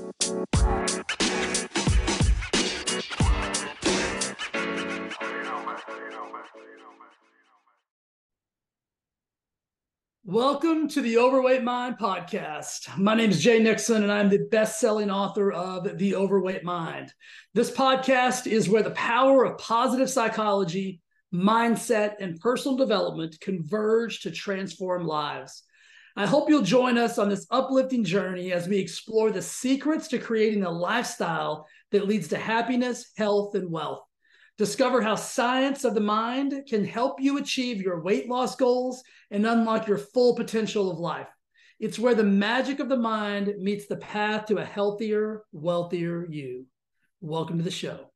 Welcome to the Overweight Mind podcast. My name is Jay Nixon, and I'm the best-selling author of The Overweight Mind. This podcast is where the power of positive psychology, mindset, and personal development converge to transform lives. I hope you'll join us on this uplifting journey as we explore the secrets to creating a lifestyle that leads to happiness, health, and wealth. Discover how science of the mind can help you achieve your weight loss goals and unlock your full potential of life. It's where the magic of the mind meets the path to a healthier, wealthier you. Welcome to the show.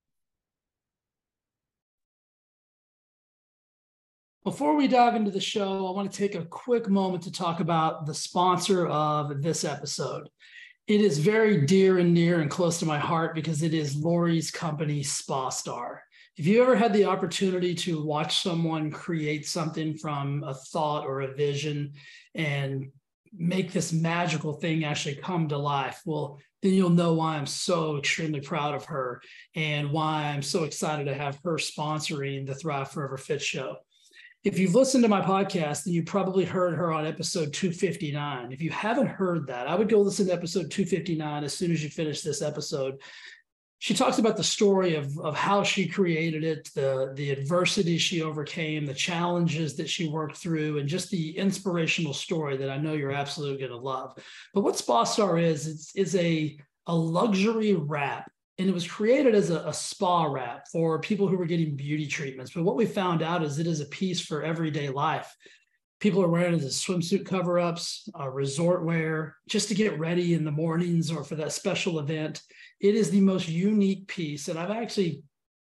Before we dive into the show, I want to take a quick moment to talk about the sponsor of this episode. It is very dear and near and close to my heart because it is Lori's company, SpaStar. If you ever had the opportunity to watch someone create something from a thought or a vision and make this magical thing actually come to life, well, then you'll know why I'm so extremely proud of her and why I'm so excited to have her sponsoring the Thrive Forever Fit show. If you've listened to my podcast, then you probably heard her on episode 259. If you haven't heard that, I would go listen to episode 259 as soon as you finish this episode. She talks about the story of how she created it, the adversity she overcame, the challenges that she worked through, and just the inspirational story that I know you're absolutely going to love. But what SpaStar is a luxury wrap. And it was created as a spa wrap for people who were getting beauty treatments. But what we found out is it is a piece for everyday life. People are wearing it as swimsuit cover-ups, resort wear, just to get ready in the mornings or for that special event. It is the most unique piece. And I've actually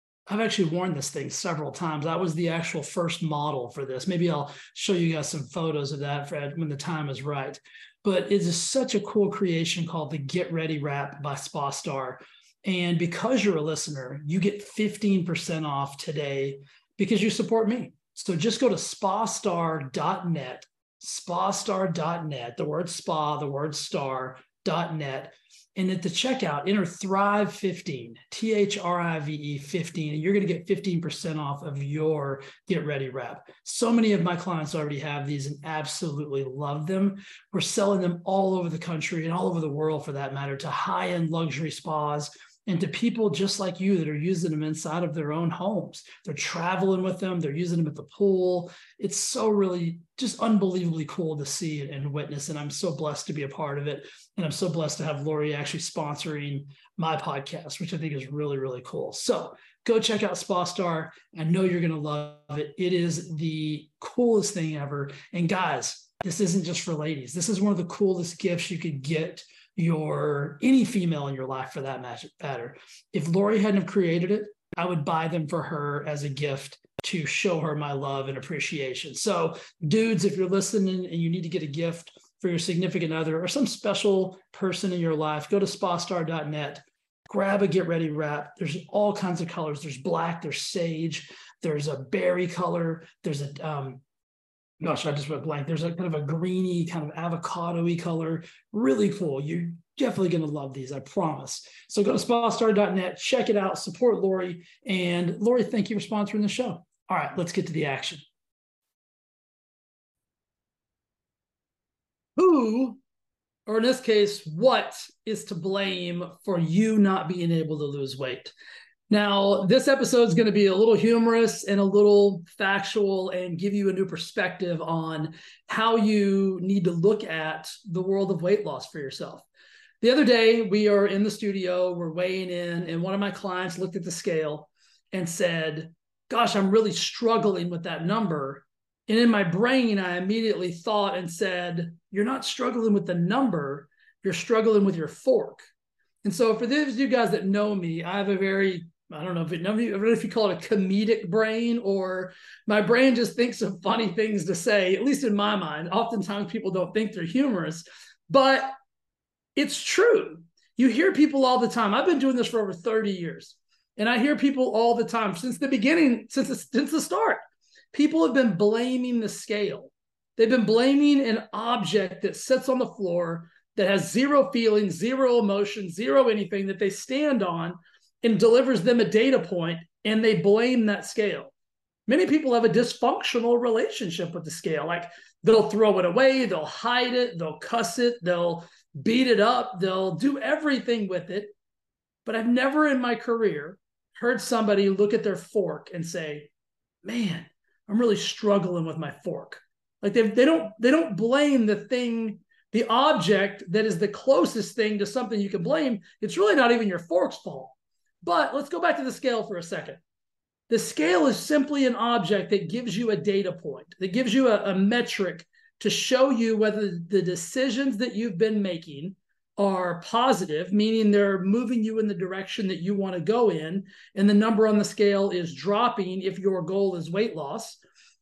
worn this thing several times. I was the actual first model for this. Maybe I'll show you guys some photos of that when the time is right. But it is such a cool creation called the Get Ready Wrap by SpaStar. And because you're a listener, you get 15% off today because you support me. So just go to spastar.net, spastar.net, the word spa, the word star.net. And at the checkout, enter Thrive15, THRIVE 15, and you're going to get 15% off of your Get Ready Wrap. So many of my clients already have these and absolutely love them. We're selling them all over the country and all over the world, for that matter, to high-end luxury spas and to people just like you that are using them inside of their own homes. They're traveling with them. They're using them at the pool. It's so really just unbelievably cool to see and witness. And I'm so blessed to be a part of it. And I'm so blessed to have Lori actually sponsoring my podcast, which I think is really, really cool. So go check out SpaStar. I know you're going to love it. It is the coolest thing ever. And guys, this isn't just for ladies. This is one of the coolest gifts you could get any female in your life, for that matter. If Lori hadn't have created it, I would buy them for her as a gift to show her my love and appreciation. So dudes, if you're listening and you need to get a gift for your significant other or some special person in your life, go to spastar.net, grab a Get Ready Wrap. There's all kinds of colors. There's black, there's sage, there's a berry color, there's a gosh, I just went blank. There's a kind of a greeny, kind of avocado-y color. Really cool. You're definitely going to love these, I promise. So go to spastar.net, check it out, support Lori. And Lori, thank you for sponsoring the show. All right, let's get to the action. Who, or in this case, what is to blame for you not being able to lose weight? Now, this episode is going to be a little humorous and a little factual and give you a new perspective on how you need to look at the world of weight loss for yourself. The other day, we are in the studio, we're weighing in, and one of my clients looked at the scale and said, gosh, I'm really struggling with that number. And in my brain, I immediately thought and said, you're not struggling with the number, you're struggling with your fork. And so for those of you guys that know me, I have a very, I don't know if you call it a comedic brain, or my brain just thinks of funny things to say, at least in my mind. Oftentimes people don't think they're humorous, but it's true. You hear people all the time. I've been doing this for over 30 years, and I hear people all the time since the beginning, since the start. People have been blaming the scale. They've been blaming an object that sits on the floor that has zero feeling, zero emotion, zero anything that they stand on and delivers them a data point, and they blame that scale. Many people have a dysfunctional relationship with the scale. Like they'll throw it away, they'll hide it, they'll cuss it, they'll beat it up, they'll do everything with it. But I've never in my career heard somebody look at their fork and say, man, I'm really struggling with my fork. Like they don't blame the thing, the object that is the closest thing to something you can blame. It's really not even your fork's fault. But let's go back to the scale for a second. The scale is simply an object that gives you a data point, that gives you a metric to show you whether the decisions that you've been making are positive, meaning they're moving you in the direction that you want to go in, and the number on the scale is dropping if your goal is weight loss.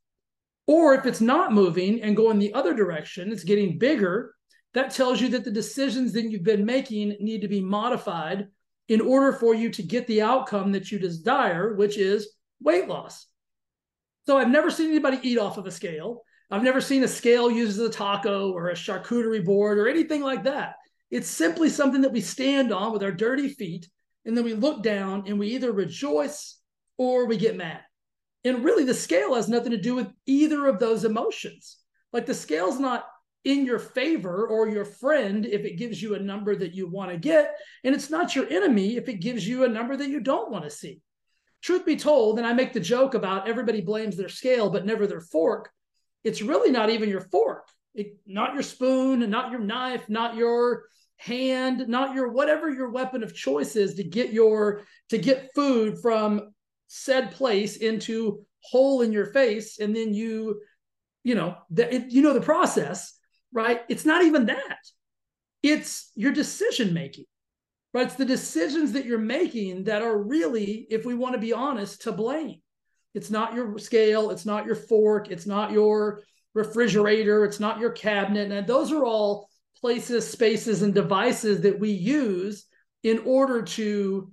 Or if it's not moving and going the other direction, it's getting bigger, that tells you that the decisions that you've been making need to be modified in order for you to get the outcome that you desire, which is weight loss. So I've never seen anybody eat off of a scale. I've never seen a scale used as a taco or a charcuterie board or anything like that. It's simply something that we stand on with our dirty feet, and then we look down and we either rejoice or we get mad. And really, the scale has nothing to do with either of those emotions. Like the scale's not in your favor or your friend if it gives you a number that you want to get, and it's not your enemy if it gives you a number that you don't want to see. Truth be told, and I make the joke about everybody blames their scale but never their fork, it's really not even your fork. Not your spoon, not your knife, not your hand, not your whatever your weapon of choice is to get food from said place into hole in your face, and then you know the process, right? It's not even that. It's your decision making, right? It's the decisions that you're making that are really, if we want to be honest, to blame. It's not your scale, it's not your fork, it's not your refrigerator, it's not your cabinet. And those are all places, spaces, and devices that we use in order to,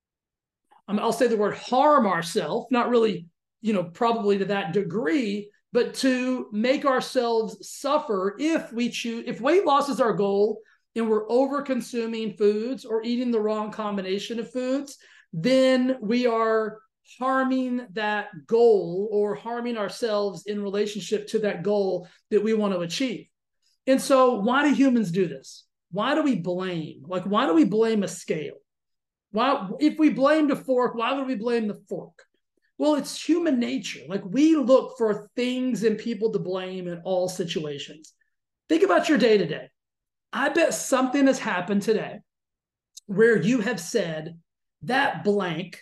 I'll say the word harm ourselves, not really, probably to that degree, but to make ourselves suffer if weight loss is our goal and we're over consuming foods or eating the wrong combination of foods, then we are harming that goal or harming ourselves in relationship to that goal that we want to achieve. And so why do humans do this? Why do we blame? Like, why do we blame a scale? Why, if we blame the fork, why would we blame the fork? Well, it's human nature. Like, we look for things and people to blame in all situations. Think about your day to day. I bet something has happened today where you have said that blank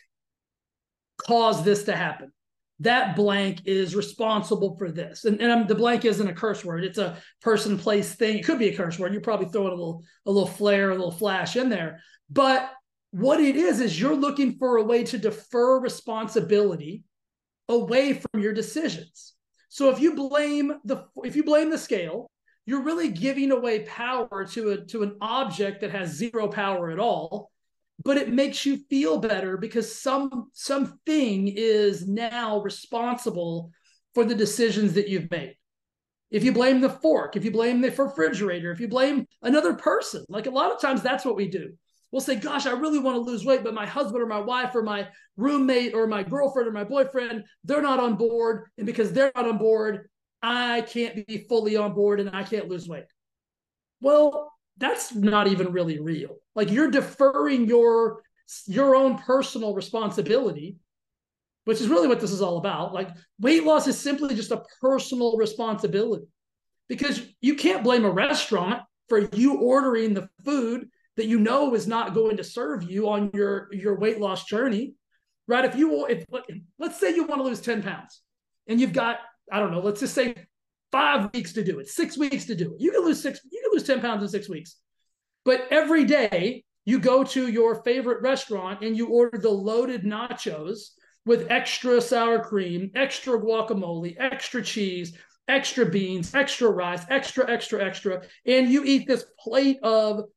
caused this to happen. That blank is responsible for this. And the blank isn't a curse word. It's a person, place, thing. It could be a curse word. You're probably throwing a little flair, a little flash in there. But what it is you're looking for a way to defer responsibility away from your decisions. So if you blame the scale, you're really giving away power to an object that has zero power at all. But it makes you feel better because something is now responsible for the decisions that you've made. If you blame the fork, if you blame the refrigerator, if you blame another person, like a lot of times that's what we do. We'll say, gosh, I really want to lose weight, but my husband or my wife or my roommate or my girlfriend or my boyfriend, they're not on board. And because they're not on board, I can't be fully on board and I can't lose weight. Well, that's not even really real. Like, you're deferring your own personal responsibility, which is really what this is all about. Like, weight loss is simply just a personal responsibility, because you can't blame a restaurant for you ordering the food that you know is not going to serve you on your weight loss journey, right? If let's say you want to lose 10 pounds and you've got, I don't know, let's just say 5 weeks to do it, 6 weeks to do it. You can lose 10 pounds in 6 weeks. But every day you go to your favorite restaurant and you order the loaded nachos with extra sour cream, extra guacamole, extra cheese, extra beans, extra rice, extra, and you eat this plate of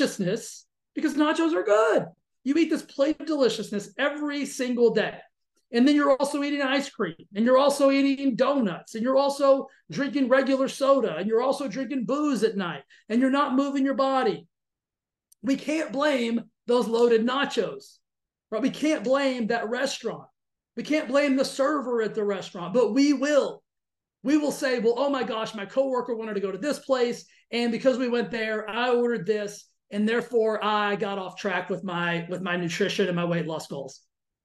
deliciousness because nachos are good. You eat this plate of deliciousness every single day. And then you're also eating ice cream, and you're also eating donuts, and you're also drinking regular soda, and you're also drinking booze at night, and you're not moving your body. We can't blame those loaded nachos, right? We can't blame that restaurant. We can't blame the server at the restaurant, but we will. We will say, well, oh my gosh, my coworker wanted to go to this place, and because we went there, I ordered this, and therefore I got off track with my nutrition and my weight loss goals.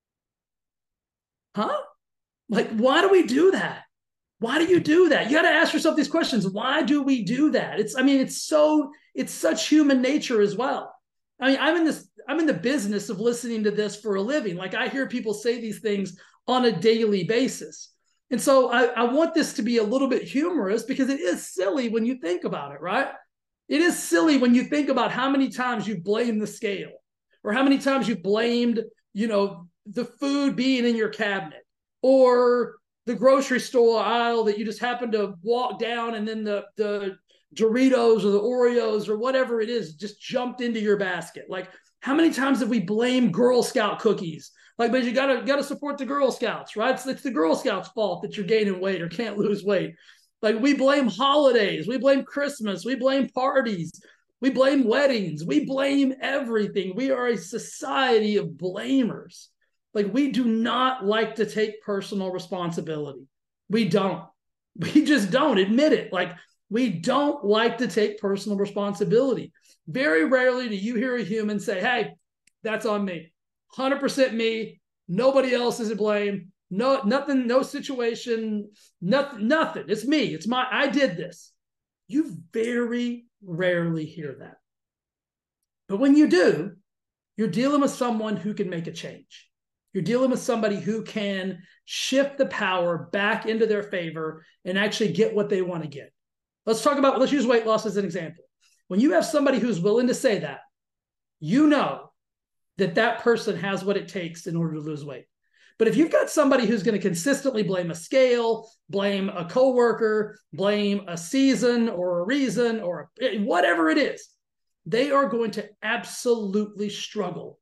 Huh? Like, why do we do that? Why do you do that? You got to ask yourself these questions. Why do we do that? It's such human nature as well. I mean, I'm in the business of listening to this for a living. Like, I hear people say these things on a daily basis. And so I want this to be a little bit humorous, because it is silly when you think about it, right? It is silly when you think about how many times you blame the scale, or how many times you blamed, the food being in your cabinet, or the grocery store aisle that you just happen to walk down, and then the Doritos or the Oreos or whatever it is just jumped into your basket. Like, how many times have we blamed Girl Scout cookies? Like, but you gotta support the Girl Scouts, right? It's the Girl Scouts' fault that you're gaining weight or can't lose weight. Like, we blame holidays, we blame Christmas, we blame parties, we blame weddings, we blame everything. We are a society of blamers. Like, we do not like to take personal responsibility. We don't. We just don't admit it. Like, we don't like to take personal responsibility. Very rarely do you hear a human say, hey, that's on me. 100% me. Nobody else is to blame. No, nothing, no situation, nothing. It's me. I did this. You very rarely hear that. But when you do, you're dealing with someone who can make a change. You're dealing with somebody who can shift the power back into their favor and actually get what they want to get. Let's use weight loss as an example. When you have somebody who's willing to say that, you know that person has what it takes in order to lose weight. But if you've got somebody who's going to consistently blame a scale, blame a coworker, blame a season or a reason or whatever it is, they are going to absolutely struggle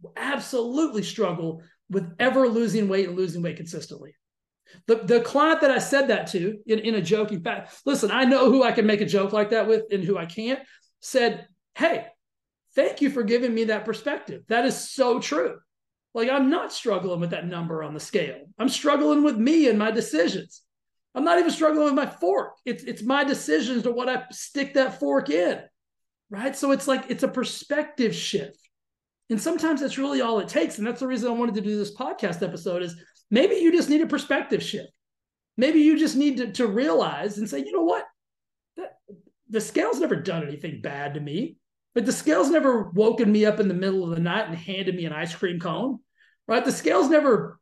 with ever losing weight and losing weight consistently. The client that I said that to in a joking fashion, listen, I know who I can make a joke like that with and who I can't, said, hey, thank you for giving me that perspective. That is so true. Like, I'm not struggling with that number on the scale. I'm struggling with me and my decisions. I'm not even struggling with my fork. It's my decisions to what I stick that fork in, right? So it's like, it's a perspective shift. And sometimes that's really all it takes. And that's the reason I wanted to do this podcast episode is maybe you just need a perspective shift. Maybe you just need to realize and say, you know what? The scale's never done anything bad to me. But the scale's never woken me up in the middle of the night and handed me an ice cream cone, right? The scale's never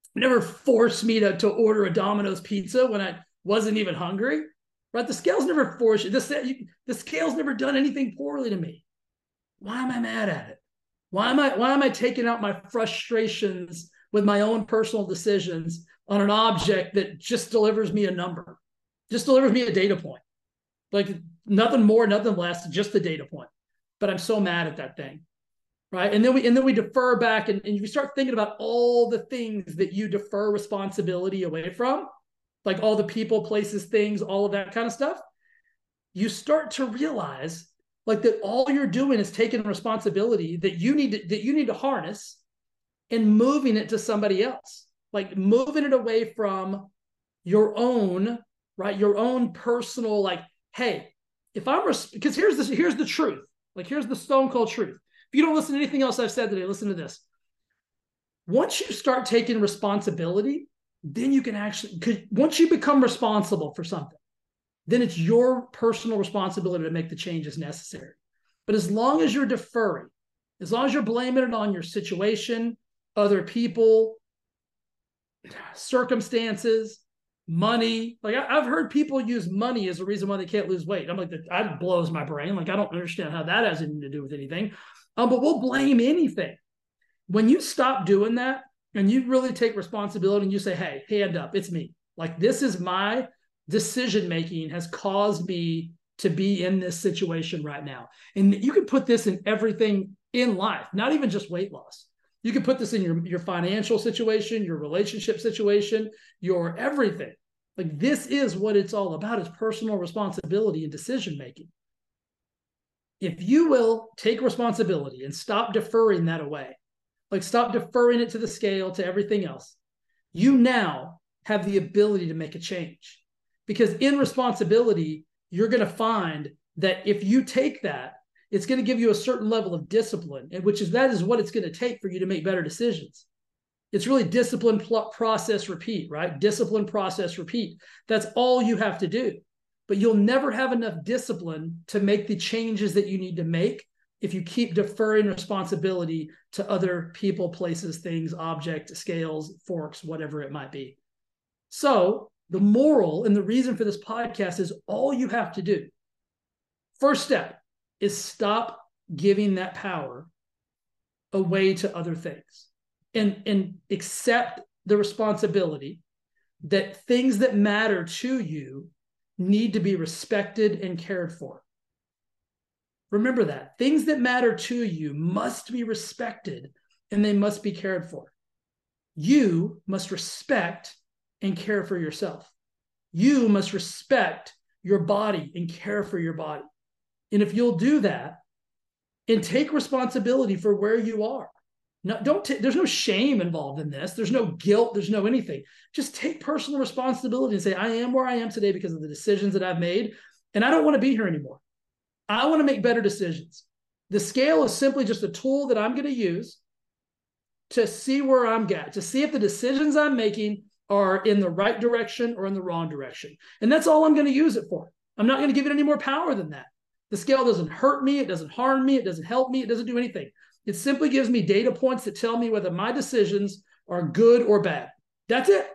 forced me to order a Domino's pizza when I wasn't even hungry, right? The scale's never forced you. The scale's never done anything poorly to me. Why am I mad at it? Why am I taking out my frustrations with my own personal decisions on an object that just delivers me a number, just delivers me a data point? Like, nothing more, nothing less, just a data point. But I'm so mad at that thing, right? And then we defer back, and you start thinking about all the things that you defer responsibility away from, like all the people, places, things, all of that kind of stuff. You start to realize like that all you're doing is taking responsibility that you need to harness and moving it to somebody else, like moving it away from your own, right? Your own personal, like, hey, because here's the truth. Like, here's the stone cold truth. If you don't listen to anything else I've said today, listen to this. Once you start taking responsibility, then you can once you become responsible for something, then it's your personal responsibility to make the changes necessary. But as long as you're deferring, as long as you're blaming it on your situation, other people, circumstances, money. Like, I've heard people use money as a reason why they can't lose weight. I'm like, that blows my brain. Like, I don't understand how that has anything to do with anything. But we'll blame anything. When you stop doing that and you really take responsibility and you say, hey, hand up, it's me. Like, this is my decision-making has caused me to be in this situation right now. And you can put this in everything in life, not even just weight loss. You can put this in your financial situation, your relationship situation, your everything. Like, this is what it's all about, is personal responsibility and decision making. If you will take responsibility and stop deferring that away, like stop deferring it to the scale, to everything else, you now have the ability to make a change. Because in responsibility, you're going to find that if you take that, it's going to give you a certain level of discipline, and that is what it's going to take for you to make better decisions. It's really discipline, process, repeat, right? Discipline, process, repeat. That's all you have to do. But you'll never have enough discipline to make the changes that you need to make if you keep deferring responsibility to other people, places, things, objects, scales, forks, whatever it might be. So the moral and the reason for this podcast is all you have to do, first step, is stop giving that power away to other things, and accept the responsibility that things that matter to you need to be respected and cared for. Remember that. Things that matter to you must be respected and they must be cared for. You must respect and care for yourself. You must respect your body and care for your body. And if you'll do that and take responsibility for where you are, there's no shame involved in this. There's no guilt. There's no anything. Just take personal responsibility and say, I am where I am today because of the decisions that I've made, and I don't want to be here anymore. I want to make better decisions. The scale is simply just a tool that I'm going to use to see where I'm at, to see if the decisions I'm making are in the right direction or in the wrong direction. And that's all I'm going to use it for. I'm not going to give it any more power than that. The scale doesn't hurt me. It doesn't harm me. It doesn't help me. It doesn't do anything. It simply gives me data points that tell me whether my decisions are good or bad. That's it.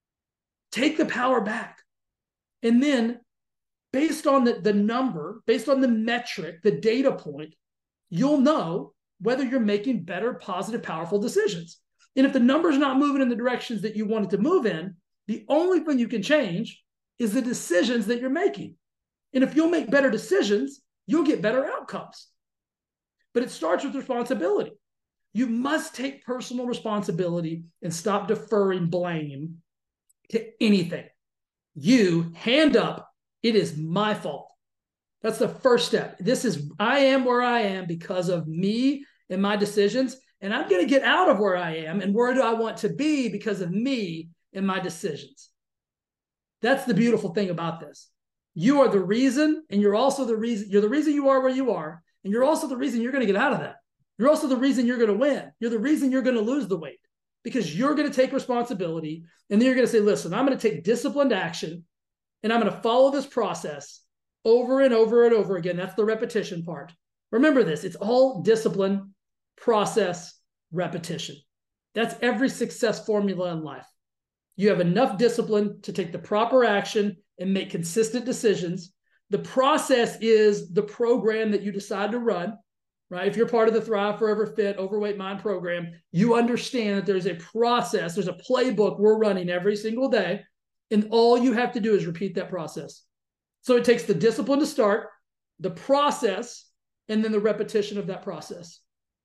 Take the power back. And then, based on the number, based on the metric, the data point, you'll know whether you're making better, positive, powerful decisions. And if the number's not moving in the directions that you want it to move in, the only thing you can change is the decisions that you're making. And if you'll make better decisions, you'll get better outcomes. But it starts with responsibility. You must take personal responsibility and stop deferring blame to anything. You, hand up, it is my fault. That's the first step. I am where I am because of me and my decisions, and I'm going to get out of where I am and where do I want to be because of me and my decisions. That's the beautiful thing about this. You are the reason, and you're also the reason. You're the reason you are where you are, and you're also the reason you're going to get out of that. You're also the reason you're going to win. You're the reason you're going to lose the weight, because you're going to take responsibility, and then you're going to say, listen, I'm going to take disciplined action, and I'm going to follow this process over and over and over again. That's the repetition part. Remember this. It's all discipline, process, repetition. That's every success formula in life. You have enough discipline to take the proper action and make consistent decisions. The process is the program that you decide to run, right? If you're part of the Thrive Forever Fit Overweight Mind program, you understand that there's a process, there's a playbook we're running every single day, and all you have to do is repeat that process. So it takes the discipline to start, the process, and then the repetition of that process.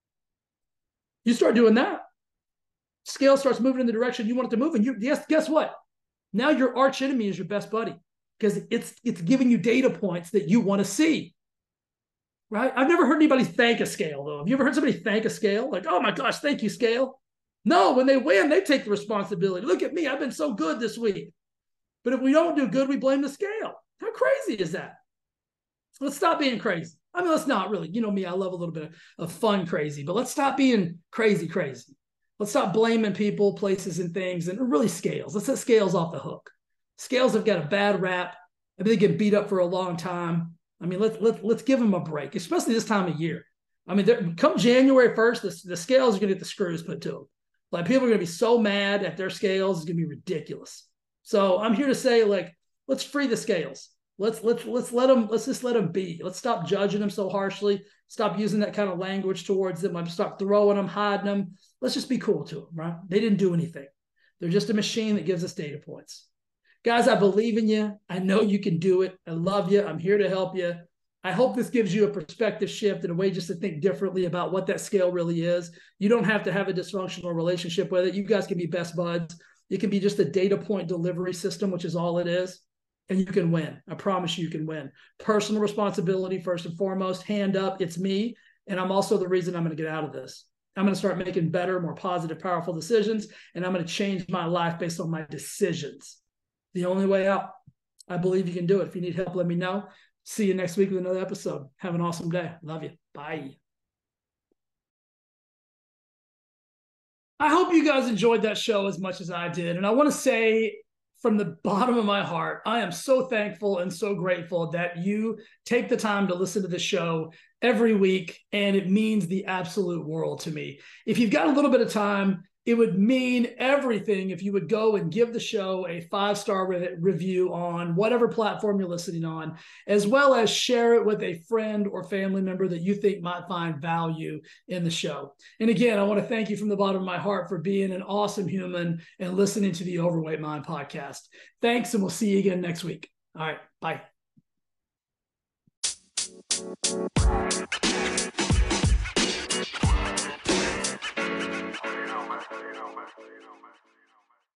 You start doing that, scale starts moving in the direction you want it to move, and guess what? Now your arch enemy is your best buddy, because it's giving you data points that you want to see, right? I've never heard anybody thank a scale, though. Have you ever heard somebody thank a scale? Like, oh my gosh, thank you, scale. No, when they win, they take the responsibility. Look at me, I've been so good this week. But if we don't do good, we blame the scale. How crazy is that? Let's stop being crazy. I mean, let's not really, you know me, I love a little bit of fun crazy, but let's stop being crazy. Let's stop blaming people, places, and things, and really scales. Let's let scales off the hook. Scales have got a bad rap. I mean, they get beat up for a long time. I mean, let's give them a break, especially this time of year. I mean, come January 1st, the scales are going to get the screws put to them. Like, people are going to be so mad at their scales, it's going to be ridiculous. So I'm here to say, like, let's free the scales. Let's just let them be. Let's stop judging them so harshly. Stop using that kind of language towards them. Stop throwing them, hiding them. Let's just be cool to them, right? They didn't do anything. They're just a machine that gives us data points. Guys, I believe in you. I know you can do it. I love you. I'm here to help you. I hope this gives you a perspective shift and a way just to think differently about what that scale really is. You don't have to have a dysfunctional relationship with it. You guys can be best buds. It can be just a data point delivery system, which is all it is. And you can win. I promise you can win. Personal responsibility, first and foremost, hand up, it's me. And I'm also the reason I'm going to get out of this. I'm going to start making better, more positive, powerful decisions. And I'm going to change my life based on my decisions. The only way out. I believe you can do it. If you need help, let me know. See you next week with another episode. Have an awesome day. Love you. Bye. I hope you guys enjoyed that show as much as I did. And I want to say from the bottom of my heart, I am so thankful and so grateful that you take the time to listen to the show every week. And it means the absolute world to me. If you've got a little bit of time, it would mean everything if you would go and give the show a 5-star review on whatever platform you're listening on, as well as share it with a friend or family member that you think might find value in the show. And again, I want to thank you from the bottom of my heart for being an awesome human and listening to the Overweight Mind podcast. Thanks, and we'll see you again next week. All right, bye. You know, man.